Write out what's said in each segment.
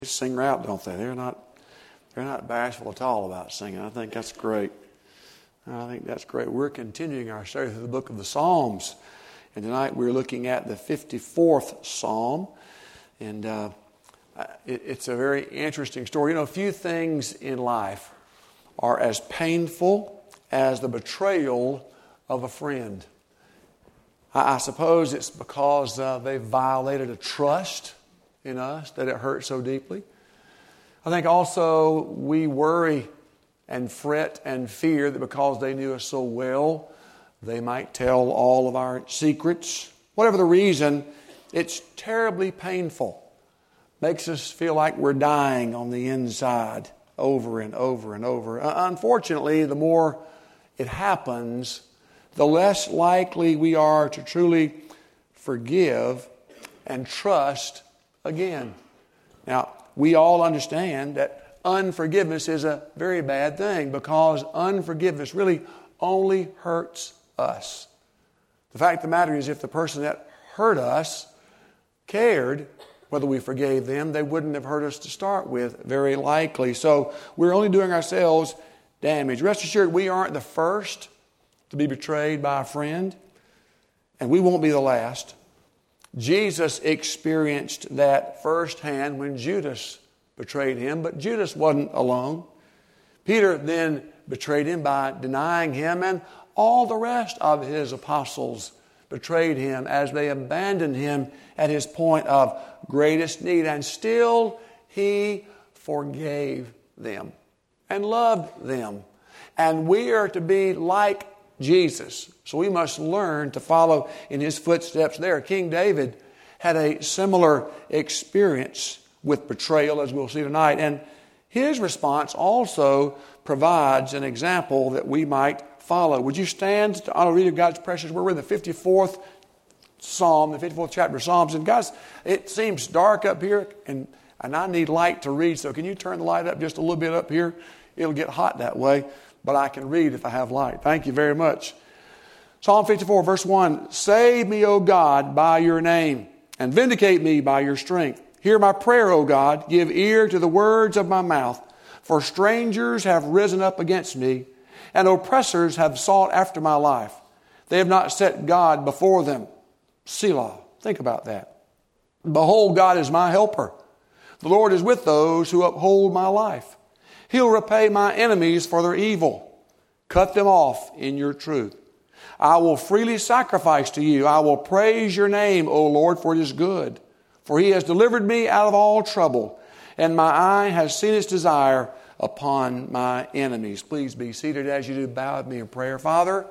Sing out, don't they? They're not bashful at all about singing. I think that's great. We're continuing our study through the book of the Psalms. And tonight we're looking at the 54th Psalm. And it's a very interesting story. You know, few things in life are as painful as the betrayal of a friend. I suppose it's because they violated a trust in us that it hurts so deeply. I think also we worry and fret and fear that because they knew us so well, they might tell all of our secrets. Whatever the reason, it's terribly painful. Makes us feel like we're dying on the inside over and over and over. Unfortunately, the more it happens, the less likely we are to truly forgive and trust again. Now, we all understand that unforgiveness is a very bad thing because unforgiveness really only hurts us. The fact of the matter is, if the person that hurt us cared whether we forgave them, they wouldn't have hurt us to start with, very likely. So we're only doing ourselves damage. Rest assured, we aren't the first to be betrayed by a friend, and we won't be the last. Jesus experienced that firsthand when Judas betrayed him, but Judas wasn't alone. Peter then betrayed him by denying him, and all the rest of his apostles betrayed him as they abandoned him at his point of greatest need. And still he forgave them and loved them. And we are to be like Jesus. So we must learn to follow in his footsteps there. King David had a similar experience with betrayal, as we'll see tonight. And his response also provides an example that we might follow. Would you stand to honor the reading of God's precious word? We're in the 54th Psalm, the 54th chapter of Psalms. And guys, it seems dark up here, and I need light to read. So can you turn the light up just a little bit up here? It'll get hot that way, but I can read if I have light. Thank you very much. Psalm 54, verse 1. Save me, O God, by your name, and vindicate me by your strength. Hear my prayer, O God. Give ear to the words of my mouth. For strangers have risen up against me, and oppressors have sought after my life. They have not set God before them. Selah. Think about that. Behold, God is my helper. The Lord is with those who uphold my life. He'll repay my enemies for their evil. Cut them off in your truth. I will freely sacrifice to you. I will praise your name, O Lord, for it is good. For he has delivered me out of all trouble, and my eye has seen its desire upon my enemies. Please be seated as you do. Bow with me in prayer. Father,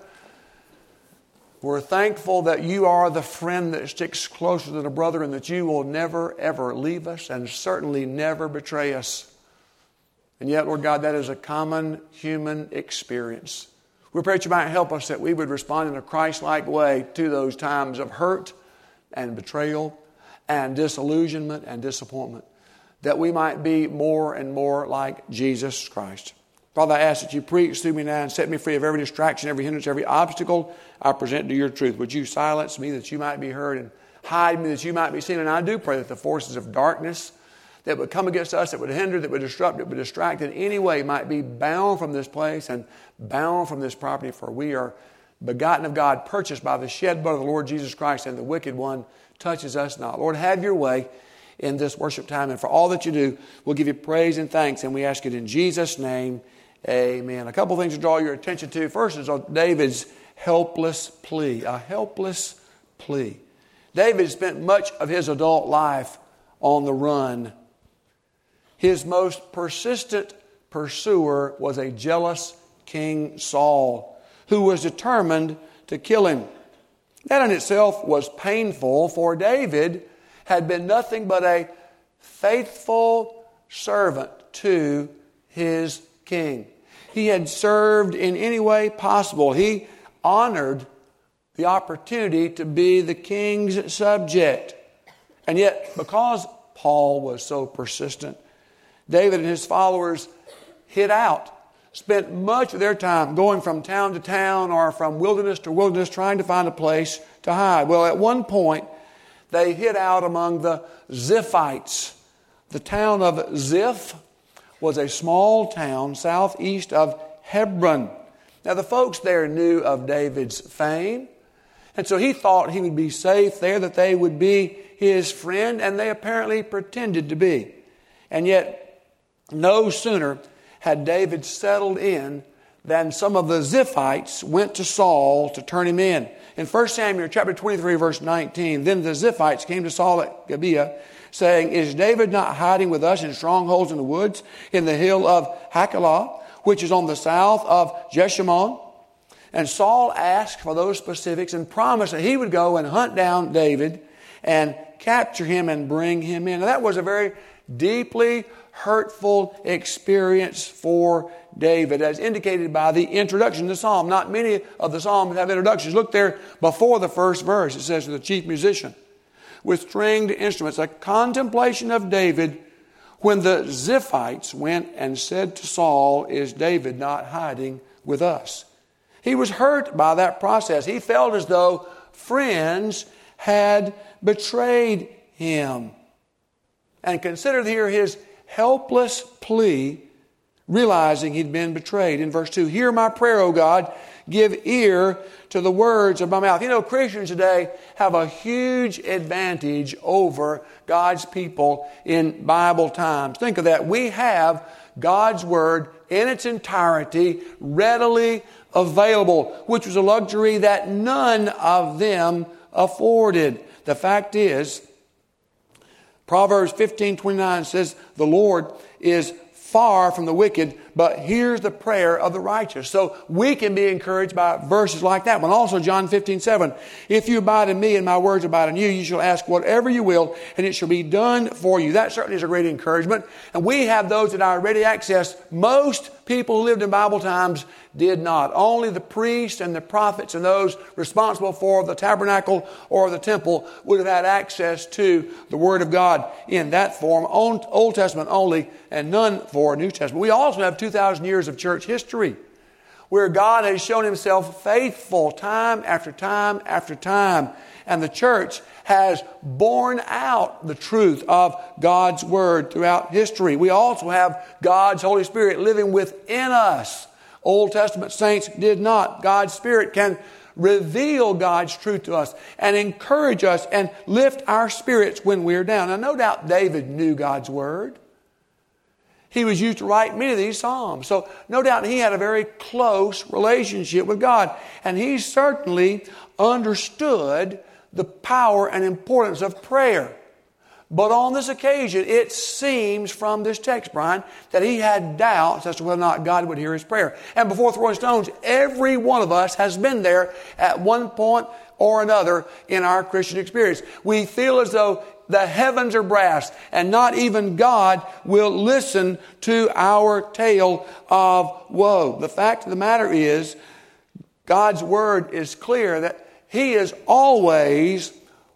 we're thankful that you are the friend that sticks closer than a brother, and that you will never, ever leave us and certainly never betray us. And yet, Lord God, that is a common human experience. We pray that you might help us that we would respond in a Christ-like way to those times of hurt and betrayal and disillusionment and disappointment, that we might be more and more like Jesus Christ. Father, I ask that you preach through me now and set me free of every distraction, every hindrance, every obstacle I present to your truth. Would you silence me that you might be heard, and hide me that you might be seen? And I do pray that the forces of darkness that would come against us, that would hinder, that would disrupt, that would distract in any way might be bound from this place and bound from this property. For we are begotten of God, purchased by the shed blood of the Lord Jesus Christ, and the wicked one touches us not. Lord, have your way in this worship time. And for all that you do, we'll give you praise and thanks. And we ask it in Jesus' name. Amen. A couple of things to draw your attention to. First is David's helpless plea. A helpless plea. David spent much of his adult life on the run. His most persistent pursuer was a jealous King Saul, who was determined to kill him. That in itself was painful, for David had been nothing but a faithful servant to his king. He had served in any way possible. He honored the opportunity to be the king's subject. And yet, because Paul was so persistent, David and his followers hid out, spent much of their time going from town to town or from wilderness to wilderness trying to find a place to hide. Well, at one point, they hid out among the Ziphites, The town of Ziph was a small town southeast of Hebron. Now the folks there knew of David's fame, and so he thought he would be safe there, that they would be his friend, and they apparently pretended to be. And yet, no sooner had David settled in than some of the Ziphites went to Saul to turn him in. In 1 Samuel chapter 23, verse 19, then the Ziphites came to Saul at Gibeah, saying, is David not hiding with us in strongholds in the woods, in the hill of Hachilah, which is on the south of Jeshimon? And Saul asked for those specifics and promised that he would go and hunt down David and capture him and bring him in. Now, that was a very deeply hurtful experience for David, as indicated by the introduction to the psalm. Not many of the psalms have introductions. Look there before the first verse. It says, to the chief musician with stringed instruments, a contemplation of David when the Ziphites went and said to Saul, is David not hiding with us? He was hurt by that process. He felt as though friends had betrayed him. And consider here his helpless plea, realizing he'd been betrayed. In verse 2, hear my prayer, O God, give ear to the words of my mouth. You know, Christians today have a huge advantage over God's people in Bible times. Think of that. We have God's Word in its entirety readily available, which was a luxury that none of them afforded. The fact is, Proverbs 15:29 says, the Lord is far from the wicked, but hears the prayer of the righteous. So we can be encouraged by verses like that one. Also John 15:7, if you abide in me and my words abide in you, you shall ask whatever you will, and it shall be done for you. That certainly is a great encouragement. And we have those at our ready access. Most people who lived in Bible times did not. Only the priests and the prophets and those responsible for the tabernacle or the temple would have had access to the Word of God in that form, Old Testament only, and none for New Testament. We also have 2,000 years of church history where God has shown Himself faithful time after time after time. And the church has borne out the truth of God's Word throughout history. We also have God's Holy Spirit living within us. Old Testament saints did not. God's Spirit can reveal God's truth to us and encourage us and lift our spirits when we're down. Now, no doubt David knew God's Word. He was used to write many of these psalms. So no doubt he had a very close relationship with God. And he certainly understood the power and importance of prayer. But on this occasion, it seems from this text, Brian, that he had doubts as to whether or not God would hear his prayer. And before throwing stones, every one of us has been there at one point or another in our Christian experience. We feel as though the heavens are brass, and not even God will listen to our tale of woe. The fact of the matter is, God's Word is clear that He is always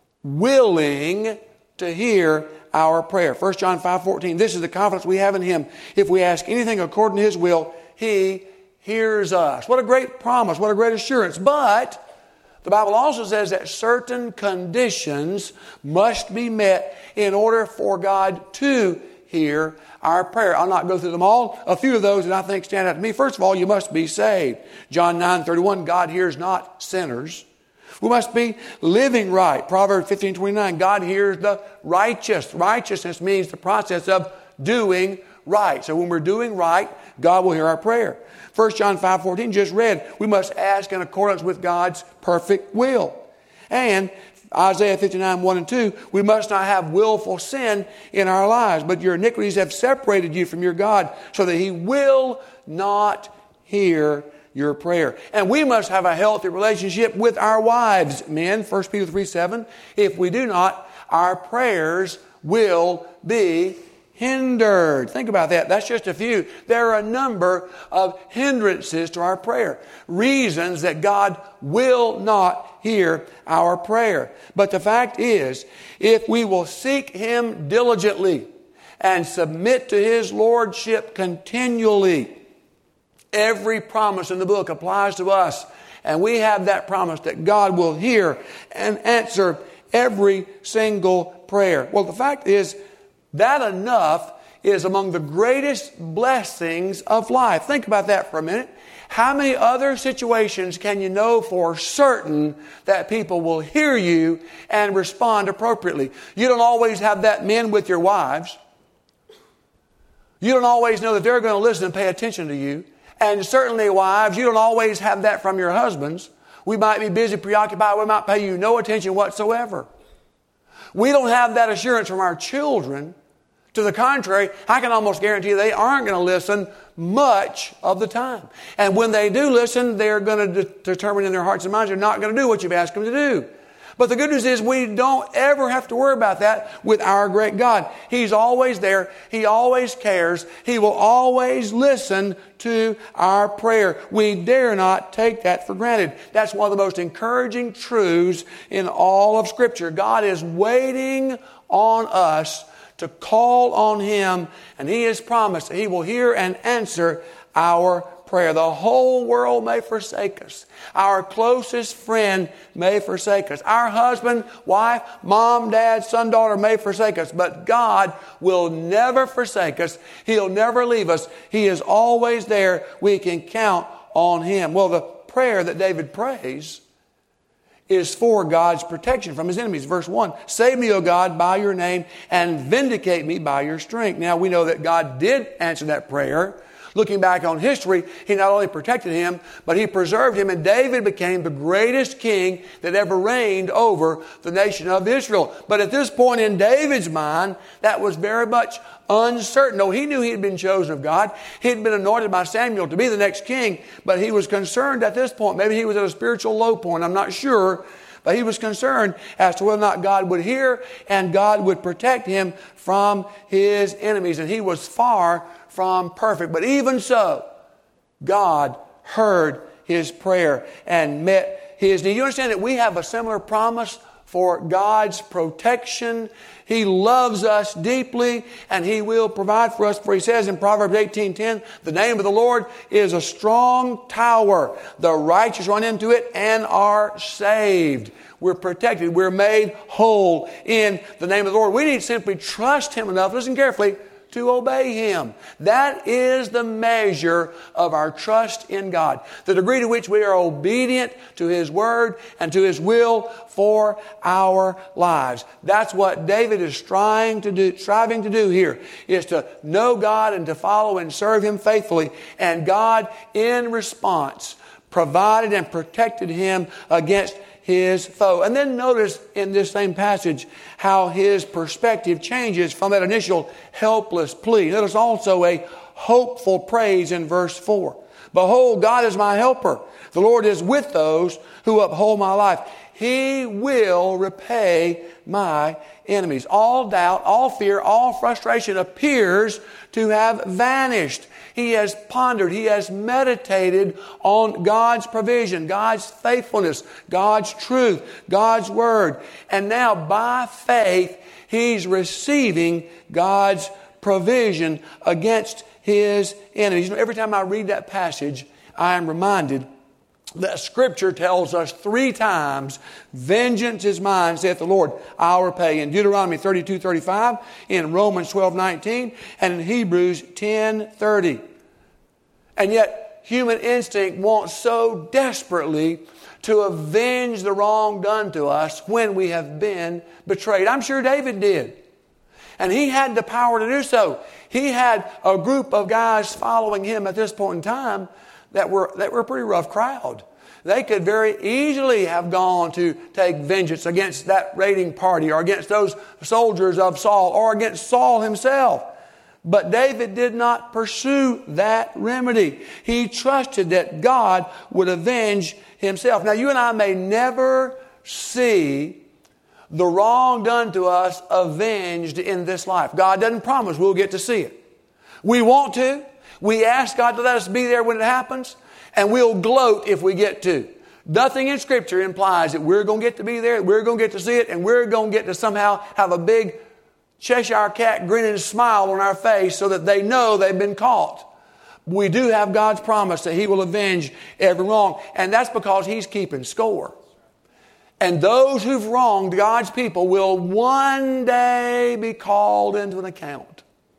willing to hear our prayer. 1 John 5:14, this is the confidence we have in Him. If we ask anything according to His will, He hears us. What a great promise, what a great assurance. But the Bible also says that certain conditions must be met in order for God to hear our prayer. I'll not go through them all. A few of those that I think stand out to me. First of all, you must be saved. John 9:31, God hears not sinners. We must be living right. Proverbs 15:29, God hears the righteous. Righteousness means the process of doing right. So when we're doing right, God will hear our prayer. 1 John 5:14, just read, we must ask in accordance with God's perfect will. And Isaiah 59:1 and 2, we must not have willful sin in our lives, but your iniquities have separated you from your God, so that He will not hear your prayer. And we must have a healthy relationship with our wives, men, 1 Peter 3:7. If we do not, our prayers will be hindered. Think about that. That's just a few. There are a number of hindrances to our prayer. Reasons that God will not hear our prayer. But the fact is, if we will seek Him diligently and submit to His Lordship continually, every promise in the book applies to us. And we have that promise that God will hear and answer every single prayer. Well, the fact is, That enough is among the greatest blessings of life. Think about that for a minute. How many other situations can you know for certain that people will hear you and respond appropriately? You don't always have that, men, with your wives. You don't always know that they're going to listen and pay attention to you. And certainly, wives, you don't always have that from your husbands. We might be busy, preoccupied. We might pay you no attention whatsoever. We don't have that assurance from our children. To the contrary, I can almost guarantee they aren't going to listen much of the time. And when they do listen, they're going to determine in their hearts and minds they're not going to do what you've asked them to do. But the good news is we don't ever have to worry about that with our great God. He's always there. He always cares. He will always listen to our prayer. We dare not take that for granted. That's one of the most encouraging truths in all of Scripture. God is waiting on us to call on Him, and He has promised that He will hear and answer our prayer. The whole world may forsake us. Our closest friend may forsake us. Our husband, wife, mom, dad, son, daughter may forsake us, but God will never forsake us. He'll never leave us. He is always there. We can count on Him. Well, the prayer that David prays is for God's protection from His enemies. Verse 1, save me, O God, by your name, and vindicate me by your strength. Now, we know that God did answer that prayer. Looking back on history, He not only protected him, but He preserved him, and David became the greatest king that ever reigned over the nation of Israel. But at this point in David's mind, that was very much uncertain. Though he knew he had been chosen of God, he had been anointed by Samuel to be the next king, but he was concerned at this point. Maybe he was at a spiritual low point, I'm not sure. But he was concerned as to whether or not God would hear and God would protect him from his enemies. And he was far from perfect. But even so, God heard his prayer and met his need. You understand that we have a similar promise for God's protection. He loves us deeply, and He will provide for us. For He says in Proverbs 18:10, the name of the Lord is a strong tower. The righteous run into it and are saved. We're protected. We're made whole in the name of the Lord. We need to simply trust Him enough, listen carefully, to obey Him. That is the measure of our trust in God. The degree to which we are obedient to His Word and to His will for our lives. That's what David is striving to do here, is to know God and to follow and serve Him faithfully. And God, in response, provided and protected him against his foe. And then notice in this same passage how his perspective changes from that initial helpless plea. Notice also a hopeful praise in verse 4. Behold, God is my helper. The Lord is with those who uphold my life. He will repay my enemies. All doubt, all fear, all frustration appears to have vanished. He has pondered, he has meditated on God's provision, God's faithfulness, God's truth, God's word. And now by faith, he's receiving God's provision against his enemies. You know, every time I read that passage, I am reminded that Scripture tells us 3 times, vengeance is mine, saith the Lord, I'll repay. In Deuteronomy 32:35, in Romans 12:19, and in Hebrews 10:30. And yet, human instinct wants so desperately to avenge the wrong done to us when we have been betrayed. I'm sure David did. And he had the power to do so. He had a group of guys following him at this point in time that were a pretty rough crowd. They could very easily have gone to take vengeance against that raiding party or against those soldiers of Saul or against Saul himself. But David did not pursue that remedy. He trusted that God would avenge himself. Now, you and I may never see the wrong done to us avenged in this life. God doesn't promise we'll get to see it. We want to. We ask God to let us be there when it happens, and we'll gloat if we get to. Nothing in Scripture implies that we're going to get to be there, we're going to get to see it, and we're going to get to somehow have a big Cheshire cat grinning smile on our face so that they know they've been caught. We do have God's promise that He will avenge every wrong, and that's because He's keeping score. And those who've wronged God's people will one day be called into an account.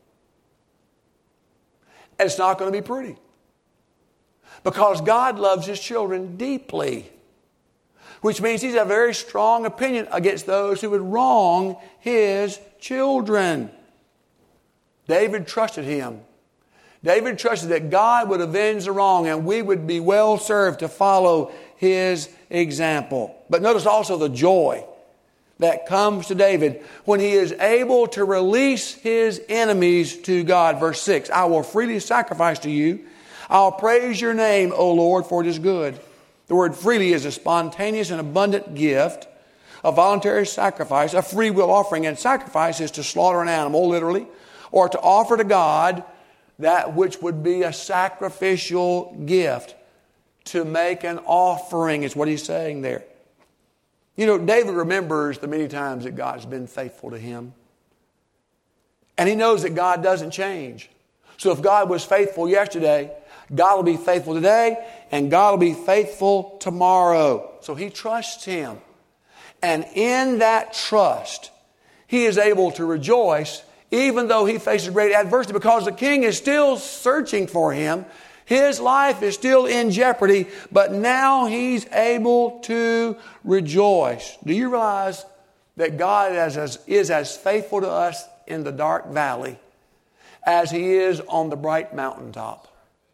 And it's not going to be pretty. Because God loves His children deeply. Which means He's a very strong opinion against those who would wrong His children. David trusted Him. David trusted that God would avenge the wrong and we would be well served to follow His example. But notice also the joy that comes to David when he is able to release his enemies to God. Verse 6, I will freely sacrifice to you. I'll praise your name, O Lord, for it is good. The word freely is a spontaneous and abundant gift, a voluntary sacrifice, a free will offering. And sacrifice is to slaughter an animal, literally, or to offer to God that which would be a sacrificial gift. To make an offering is what he's saying there. You know, David remembers the many times that God's been faithful to him. And he knows that God doesn't change. So if God was faithful yesterday, God will be faithful today, and God will be faithful tomorrow. So he trusts Him. And in that trust, he is able to rejoice even though he faces great adversity, because the king is still searching for him. His life is still in jeopardy, but now he's able to rejoice. Do you realize that God is as faithful to us in the dark valley as He is on the bright mountaintop?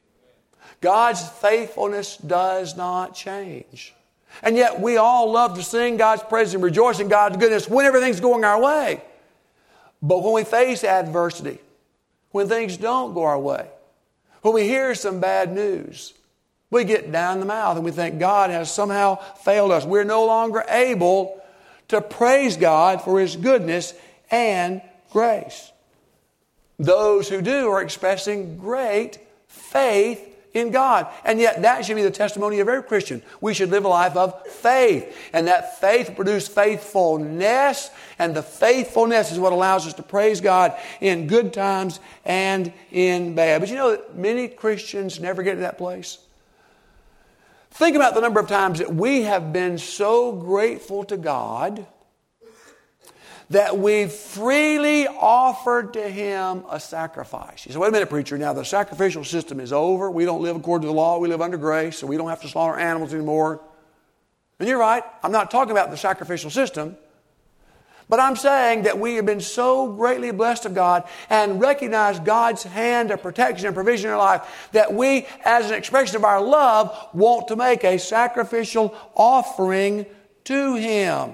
God's faithfulness does not change. And yet we all love to sing God's praise and rejoice in God's goodness when everything's going our way. But when we face adversity, when things don't go our way, when we hear some bad news, we get down in the mouth and we think God has somehow failed us. We're no longer able to praise God for His goodness and grace. Those who do are expressing great faith in God. And yet that should be the testimony of every Christian. We should live a life of faith. And that faith produces faithfulness. And the faithfulness is what allows us to praise God in good times and in bad. But you know that many Christians never get to that place. Think about the number of times that we have been so grateful to God that we freely offered to Him a sacrifice. You say, wait a minute, preacher, now the sacrificial system is over. We don't live according to the law. We live under grace, so we don't have to slaughter animals anymore. And you're right. I'm not talking about the sacrificial system. But I'm saying that we have been so greatly blessed of God and recognize God's hand of protection and provision in our life that we, as an expression of our love, want to make a sacrificial offering to Him.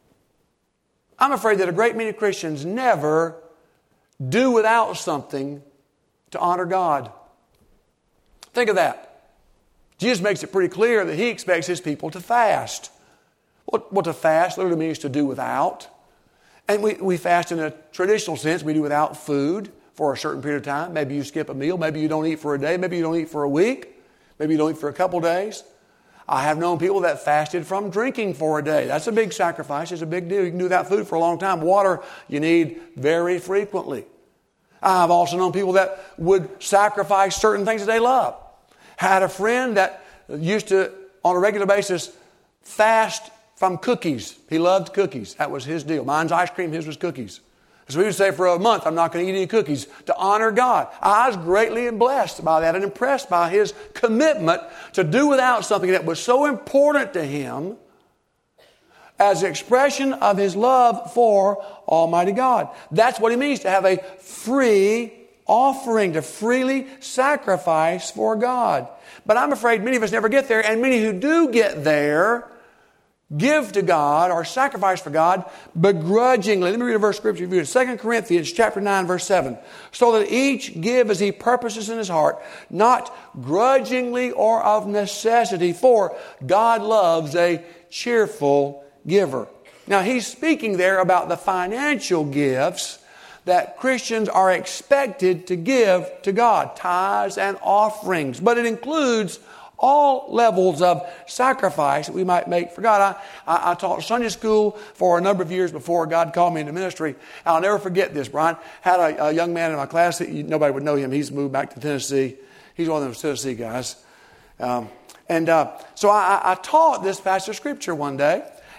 I'm afraid that a great many Christians never do without something to honor God. Think of that. Jesus makes it pretty clear that He expects His people to fast. What to fast literally means to do without. And we fast in a traditional sense. We do without food for a certain period of time. Maybe you skip a meal. Maybe you don't eat for a day. Maybe you don't eat for a week. Maybe you don't eat for a couple days. I have known people that fasted from drinking for a day. That's a big sacrifice. It's a big deal. You can do without food for a long time. Water you need very frequently. I've also known people that would sacrifice certain things that they love. Had a friend that used to, on a regular basis, fast from cookies. He loved cookies. That was his deal. Mine's ice cream, his was cookies. So he would say for a month, I'm not going to eat any cookies to honor God. I was greatly blessed by that and impressed by his commitment to do without something that was so important to him as an expression of his love for Almighty God. That's what it means to have a free offering, to freely sacrifice for God. But I'm afraid many of us never get there, and many who do get there give to God or sacrifice for God begrudgingly. Let me read a verse of scripture for you. 2 Corinthians chapter 9, verse 7. So that each give as he purposes in his heart, not grudgingly or of necessity, for God loves a cheerful giver. Now he's speaking there about the financial gifts that Christians are expected to give to God, tithes and offerings. But it includes all levels of sacrifice that we might make for God. I taught Sunday school for a number of years before God called me into ministry. I'll never forget this, Brian. Had a young man in my class, that nobody would know him. He's moved back to Tennessee. He's one of those Tennessee guys. So I taught this passage of Scripture one day.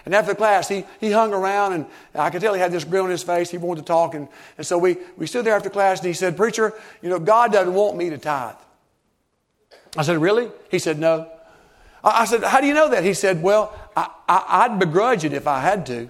And after the class, he hung around, and I could tell he had this grin on his face. He wanted to talk. And so we stood there after class, and he said, "Preacher, God doesn't want me to tithe." I said, "Really?" He said, "No." I said, "How do you know that?" He said, "Well, I'd begrudge it if I had to.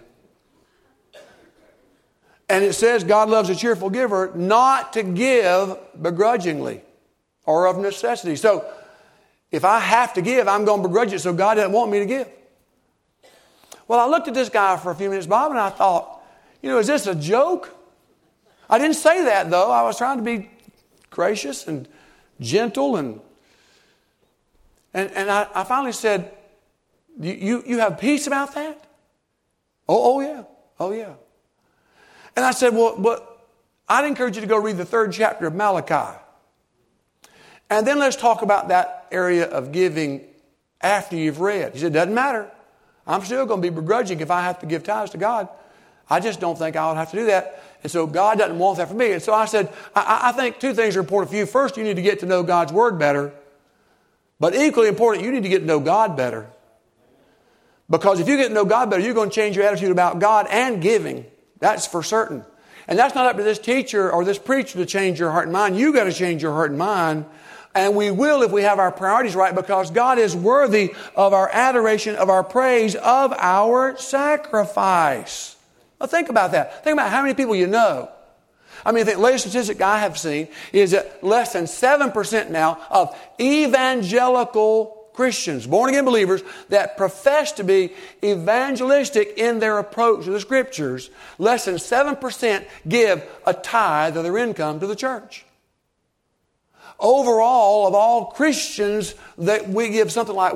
And it says God loves a cheerful giver, not to give begrudgingly or of necessity. So if I have to give, I'm going to begrudge it, so God doesn't want me to give." Well, I looked at this guy for a few minutes, Bob, and I thought, is this a joke? I didn't say that, though. I was trying to be gracious and gentle, and I finally said, you have peace about that? Oh, yeah. Oh, yeah. And I said, well, I'd encourage you to go read the 3rd chapter of Malachi. And then let's talk about that area of giving after you've read. He said, "Doesn't matter. I'm still going to be begrudging if I have to give tithes to God. I just don't think I'll have to do that. And so God doesn't want that for me." And so I said, I think 2 things are important for you. First, you need to get to know God's Word better. But equally important, you need to get to know God better. Because if you get to know God better, you're going to change your attitude about God and giving. That's for certain. And that's not up to this teacher or this preacher to change your heart and mind. You got to change your heart and mind. And we will if we have our priorities right, because God is worthy of our adoration, of our praise, of our sacrifice. Now think about that. Think about how many people you know. I mean, the latest statistic I have seen is that less than 7% now of evangelical Christians, born-again believers, that profess to be evangelistic in their approach to the Scriptures, less than 7% give a tithe of their income to the church. Overall, of all Christians, that we give something like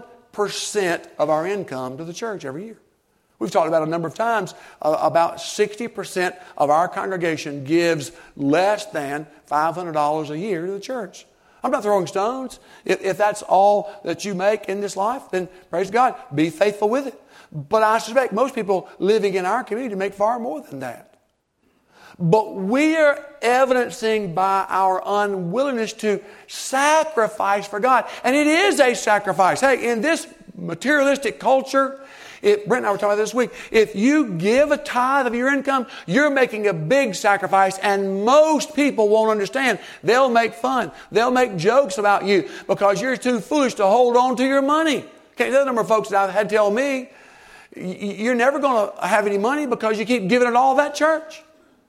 1% of our income to the church every year. We've talked about a number of times, about 60% of our congregation gives less than $500 a year to the church. I'm not throwing stones. If that's all that you make in this life, then praise God, be faithful with it. But I suspect most people living in our community make far more than that. But we are evidencing by our unwillingness to sacrifice for God. And it is a sacrifice. Hey, in this materialistic culture, Brent and I were talking about this week, if you give a tithe of your income, you're making a big sacrifice, and most people won't understand. They'll make fun. They'll make jokes about you because you're too foolish to hold on to your money. Okay, the number of folks that I've had tell me, you're never going to have any money because you keep giving it all to that church.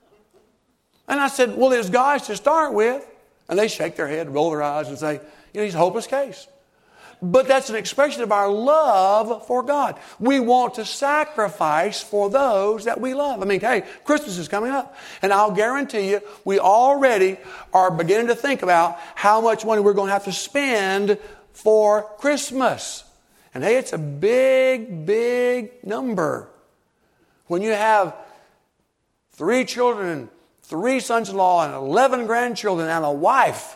And I said, well, there's guys to start with. And they shake their head, roll their eyes, and say, he's a hopeless case. But that's an expression of our love for God. We want to sacrifice for those that we love. I mean, hey, Christmas is coming up. And I'll guarantee you, we already are beginning to think about how much money we're going to have to spend for Christmas. And hey, it's a big, big number. When you have 3 children and 3 sons-in-law and 11 grandchildren and a wife.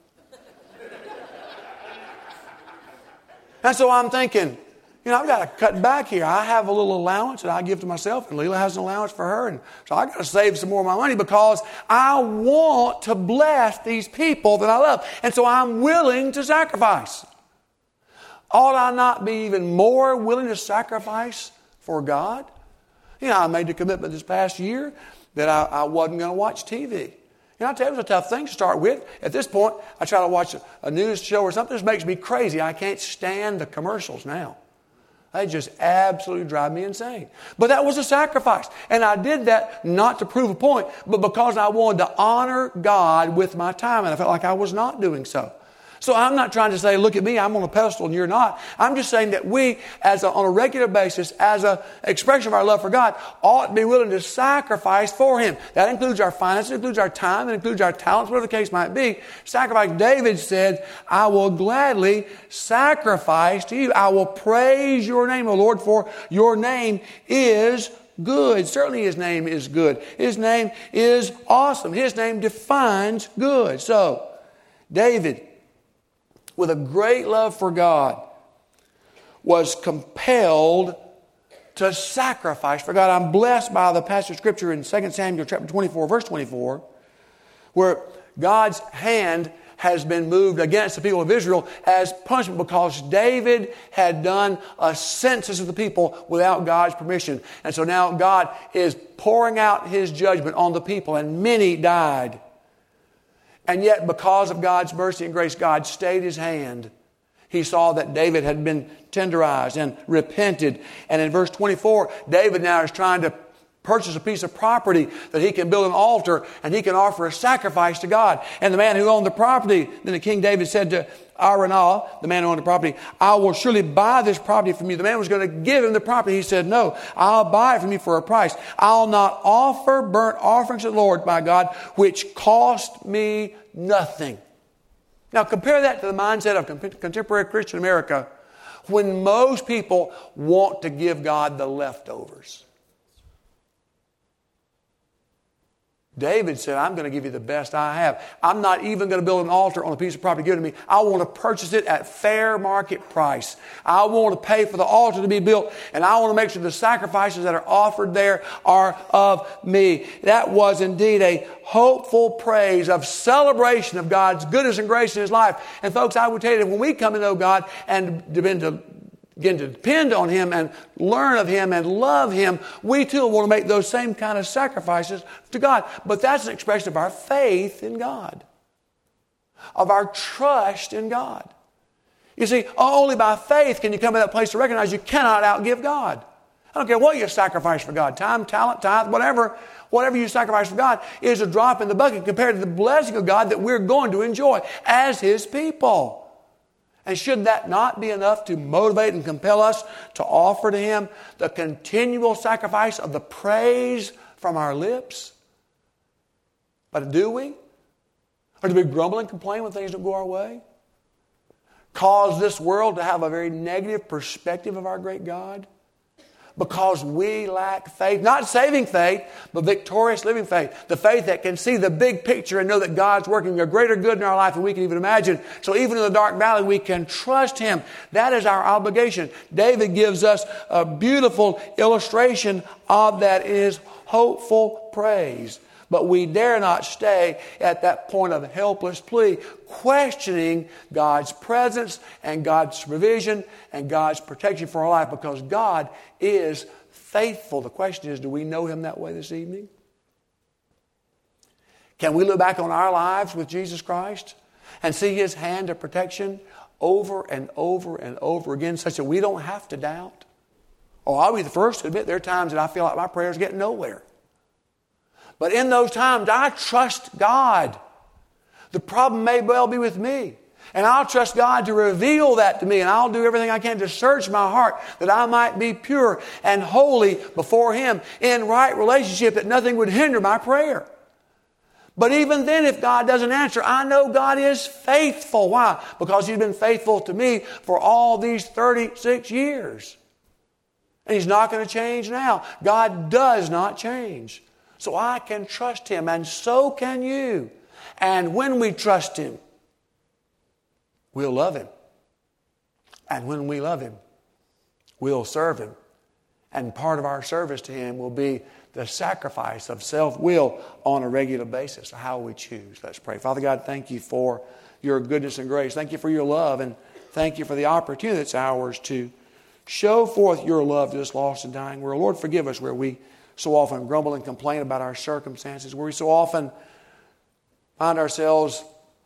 And so I'm thinking, I've got to cut back here. I have a little allowance that I give to myself, and Leela has an allowance for her. And so I got to save some more of my money because I want to bless these people that I love. And so I'm willing to sacrifice. Ought I not be even more willing to sacrifice for God? I made the commitment this past year that I wasn't going to watch TV. I tell you, it was a tough thing to start with. At this point, I try to watch a news show or something. This makes me crazy. I can't stand the commercials now. They just absolutely drive me insane. But that was a sacrifice. And I did that not to prove a point, but because I wanted to honor God with my time. And I felt like I was not doing so. So I'm not trying to say, look at me, I'm on a pedestal and you're not. I'm just saying that we, on a regular basis, as an expression of our love for God, ought to be willing to sacrifice for Him. That includes our finances, it includes our time, it includes our talents, whatever the case might be. Sacrifice. David said, I will gladly sacrifice to you. I will praise your name, O Lord, for your name is good. Certainly His name is good. His name is awesome. His name defines good. So, David, with a great love for God, was compelled to sacrifice for God. I'm blessed by the passage of Scripture in 2 Samuel chapter 24, verse 24, where God's hand has been moved against the people of Israel as punishment because David had done a census of the people without God's permission. And so now God is pouring out His judgment on the people, and many died. And yet, because of God's mercy and grace, God stayed His hand. He saw that David had been tenderized and repented. And in verse 24, David now is trying to purchase a piece of property that he can build an altar and he can offer a sacrifice to God. And the man who owned the property, then the King David said to Araunah, the man who owned the property, I will surely buy this property from you. The man was going to give him the property. He said, no, I'll buy it from you for a price. I'll not offer burnt offerings to the Lord, my God, which cost me nothing. Now compare that to the mindset of contemporary Christian America when most people want to give God the leftovers. David said, I'm going to give you the best I have. I'm not even going to build an altar on a piece of property given to me. I want to purchase it at fair market price. I want to pay for the altar to be built, and I want to make sure the sacrifices that are offered there are of me. That was indeed a hopeful praise of celebration of God's goodness and grace in his life. And folks, I would tell you that when we come to know God and begin to depend on Him and learn of Him and love Him, we too want to make those same kind of sacrifices to God. But that's an expression of our faith in God, of our trust in God. You see, only by faith can you come to that place to recognize you cannot outgive God. I don't care what you sacrifice for God, time, talent, tithe, whatever you sacrifice for God is a drop in the bucket compared to the blessing of God that we're going to enjoy as His people. And should that not be enough to motivate and compel us to offer to Him the continual sacrifice of the praise from our lips? But do we? Or do we grumble and complain when things don't go our way? Cause this world to have a very negative perspective of our great God? Because we lack faith, not saving faith, but victorious living faith. The faith that can see the big picture and know that God's working a greater good in our life than we can even imagine. So even in the dark valley, we can trust Him. That is our obligation. David gives us a beautiful illustration of that in his hopeful praise. But we dare not stay at that point of helpless plea, questioning God's presence and God's provision and God's protection for our life, because God is faithful. The question is, do we know Him that way this evening? Can we look back on our lives with Jesus Christ and see His hand of protection over and over and over again, such that we don't have to doubt? Oh, I'll be the first to admit there are times that I feel like my prayers get nowhere. But in those times, I trust God. The problem may well be with me. And I'll trust God to reveal that to me. And I'll do everything I can to search my heart that I might be pure and holy before Him in right relationship, that nothing would hinder my prayer. But even then, if God doesn't answer, I know God is faithful. Why? Because He's been faithful to me for all these 36 years. And He's not going to change now. God does not change. So I can trust Him, and so can you. And when we trust Him, we'll love Him. And when we love Him, we'll serve Him. And part of our service to Him will be the sacrifice of self-will on a regular basis, how we choose. Let's pray. Father God, thank You for Your goodness and grace. Thank You for Your love, and thank You for the opportunity that's ours to show forth Your love to this lost and dying world. Lord, forgive us where we so often grumble and complain about our circumstances, where we so often find ourselves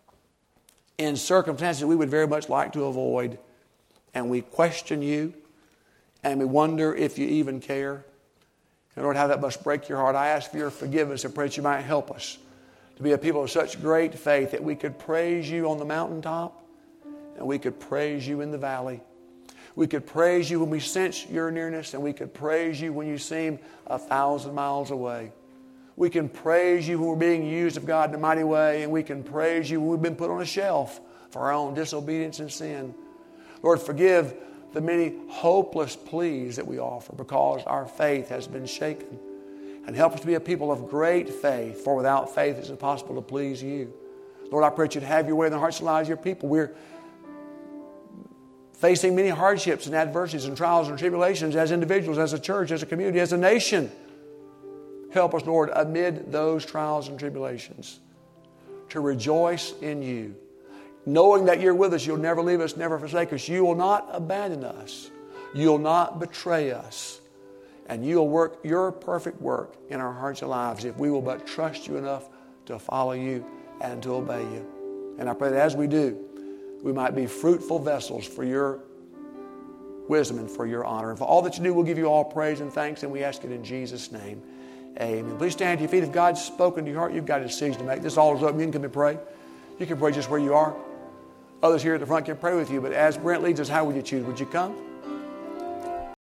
in circumstances we would very much like to avoid, and we question You, and we wonder if You even care. And Lord, how that must break Your heart. I ask for Your forgiveness and pray that You might help us to be a people of such great faith that we could praise You on the mountaintop, and we could praise You in the valley. We could praise You when we sense Your nearness, and we could praise You when You seem 1,000 miles away. We can praise You when we're being used of God in a mighty way, and we can praise You when we've been put on a shelf for our own disobedience and sin. Lord, forgive the many hopeless pleas that we offer because our faith has been shaken. And help us to be a people of great faith, for without faith it's impossible to please You. Lord, I pray that You'd have Your way in the hearts and lives of Your people. We're facing many hardships and adversities and trials and tribulations as individuals, as a church, as a community, as a nation. Help us, Lord, amid those trials and tribulations to rejoice in You, knowing that you're with us, you'll never leave us, never forsake us. You will not abandon us. You'll not betray us. And you'll work your perfect work in our hearts and lives if we will but trust you enough to follow you and to obey you. And I pray that as we do, we might be fruitful vessels for your wisdom and for your honor. And for all that you do, we'll give you all praise and thanks, and we ask it in Jesus' name. Amen. Please stand to your feet. If God's spoken to your heart, you've got a decision to make. This altar's open. You can come and pray. You can pray just where you are. Others here at the front can pray with you. But as Brent leads us, how would you choose? Would you come?